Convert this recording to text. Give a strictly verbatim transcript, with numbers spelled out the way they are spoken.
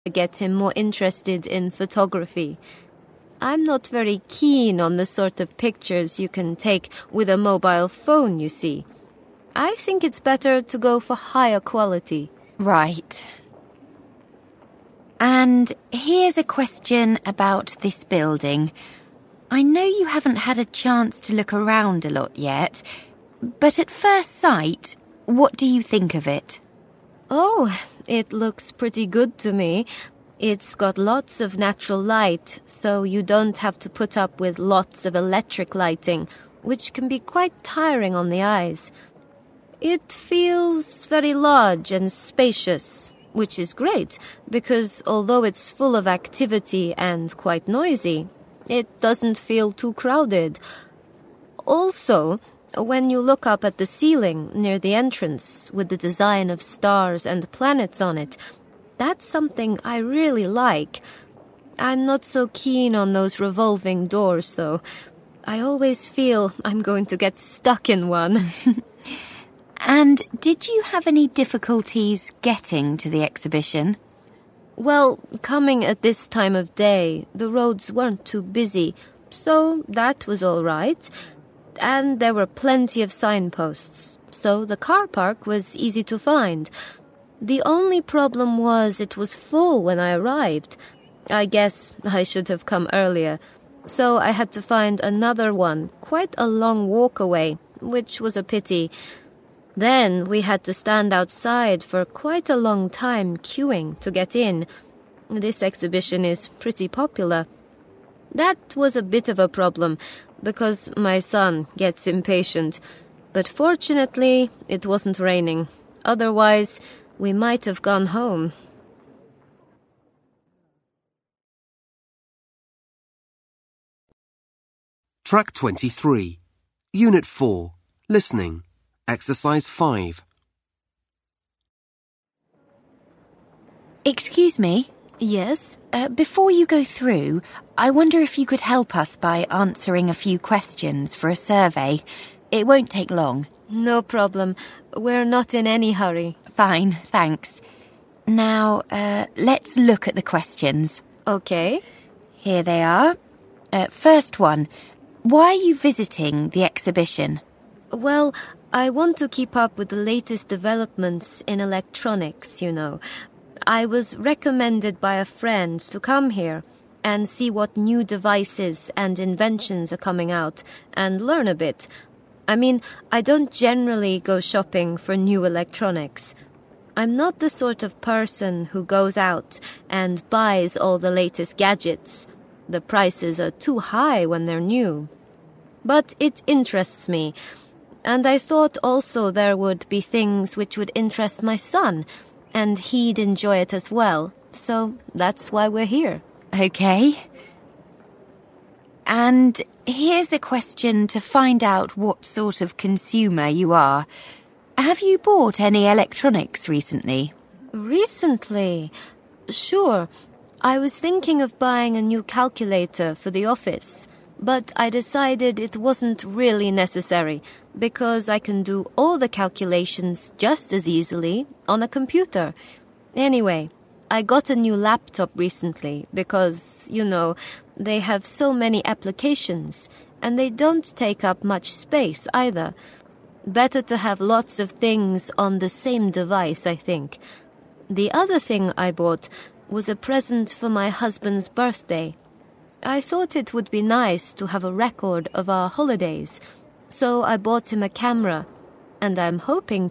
get him more interested in photography. I'm not very keen on the sort of pictures you can take with a mobile phone, you see. I think it's better to go for higher quality. Right. And here's a question about this building. I know you haven't had a chance to look around a lot yet, but at first sight, what do you think of it? Oh, it looks pretty good to me. It's got lots of natural light, so you don't have to put up with lots of electric lighting, which can be quite tiring on the eyes. It feels very large and spacious, which is great, because although it's full of activity and quite noisy, it doesn't feel too crowded. Also, when you look up at the ceiling near the entrance with the design of stars and planets on it, that's something I really like. I'm not so keen on those revolving doors, though. I always feel I'm going to get stuck in one. And did you have any difficulties getting to the exhibition? Well, coming at this time of day, the roads weren't too busy, so that was all right. And there were plenty of signposts, so the car park was easy to find. The only problem was it was full when I arrived. I guess I should have come earlier, so I had to find another one, quite a long walk away, which was a pity. Then we had to stand outside for quite a long time queuing to get in. This exhibition is pretty popular. That was a bit of a problem, because my son gets impatient. But fortunately, it wasn't raining. Otherwise, we might have gone home. Track twenty-three. Unit four. Listening. Exercise five. Excuse me? Yes? Uh, before you go through, I wonder if you could help us by answering a few questions for a survey. It won't take long. No problem. We're not in any hurry. Fine, thanks. Now, uh, let's look at the questions. Okay. Here they are. Uh, first one. Why are you visiting the exhibition? Well, I want to keep up with the latest developments in electronics, you know. I was recommended by a friend to come here and see what new devices and inventions are coming out and learn a bit. I mean, I don't generally go shopping for new electronics. I'm not the sort of person who goes out and buys all the latest gadgets. The prices are too high when they're new. But it interests me. And I thought also there would be things which would interest my son, and he'd enjoy it as well. So that's why we're here. Okay. And here's a question to find out what sort of consumer you are. Have you bought any electronics recently? Recently? Sure. I was thinking of buying a new calculator for the office, but I decided it wasn't really necessary because I can do all the calculations just as easily on a computer. Anyway, I got a new laptop recently because, you know, they have so many applications and they don't take up much space either. Better to have lots of things on the same device, I think. The other thing I bought was a present for my husband's birthday. I thought it would be nice to have a record of our holidays, so I bought him a camera, and I'm hoping